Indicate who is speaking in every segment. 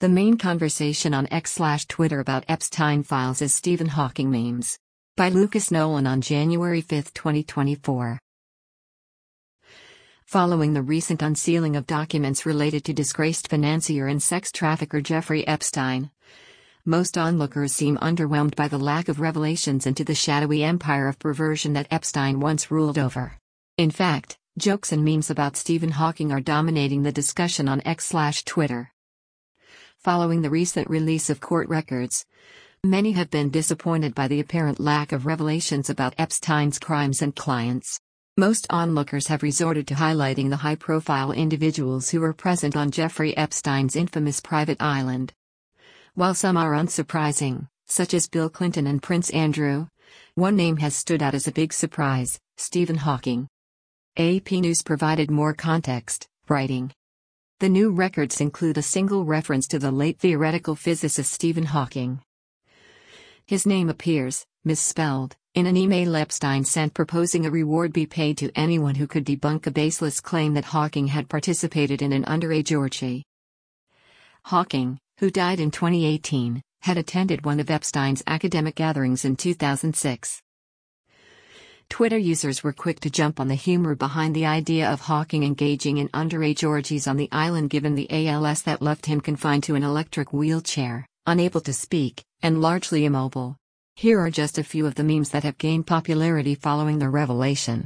Speaker 1: The main conversation on X/Twitter about Epstein files is Stephen Hawking memes. By Lucas Nolan on January 5, 2024. Following the recent unsealing of documents related to disgraced financier and sex trafficker Jeffrey Epstein, most onlookers seem underwhelmed by the lack of revelations into the shadowy empire of perversion that Epstein once ruled over. In fact, jokes and memes about Stephen Hawking are dominating the discussion on X/Twitter. Following the recent release of court records, many have been disappointed by the apparent lack of revelations about Epstein's crimes and clients. Most onlookers have resorted to highlighting the high-profile individuals who were present on Jeffrey Epstein's infamous private island. While some are unsurprising, such as Bill Clinton and Prince Andrew, one name has stood out as a big surprise: Stephen Hawking. AP News provided more context, writing, "The new records include a single reference to the late theoretical physicist Stephen Hawking. His name appears, misspelled, in an email Epstein sent proposing a reward be paid to anyone who could debunk a baseless claim that Hawking had participated in an underage orgy." Hawking, who died in 2018, had attended one of Epstein's academic gatherings in 2006. Twitter users were quick to jump on the humor behind the idea of Hawking engaging in underage orgies on the island given the ALS that left him confined to an electric wheelchair, unable to speak, and largely immobile. Here are just a few of the memes that have gained popularity following the revelation.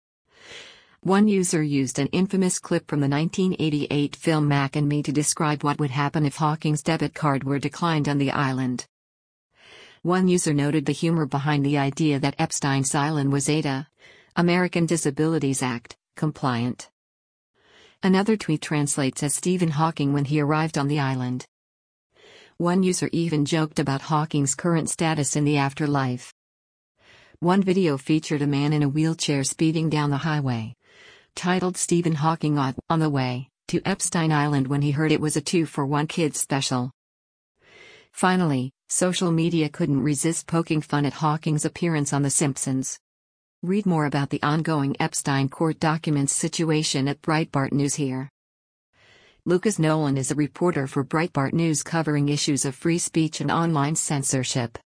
Speaker 1: One user used an infamous clip from the 1988 film Mac and Me to describe what would happen if Hawking's debit card were declined on the island. One user noted the humor behind the idea that Epstein's island was ADA, American Disabilities Act, compliant. Another tweet translates as Stephen Hawking when he arrived on the island. One user even joked about Hawking's current status in the afterlife. One video featured a man in a wheelchair speeding down the highway, titled "Stephen Hawking on the way to Epstein Island when he heard it was a 2-for-1 kids special." Finally, social media couldn't resist poking fun at Hawking's appearance on The Simpsons. Read more about the ongoing Epstein court documents situation at Breitbart News here. Lucas Nolan is a reporter for Breitbart News covering issues of free speech and online censorship.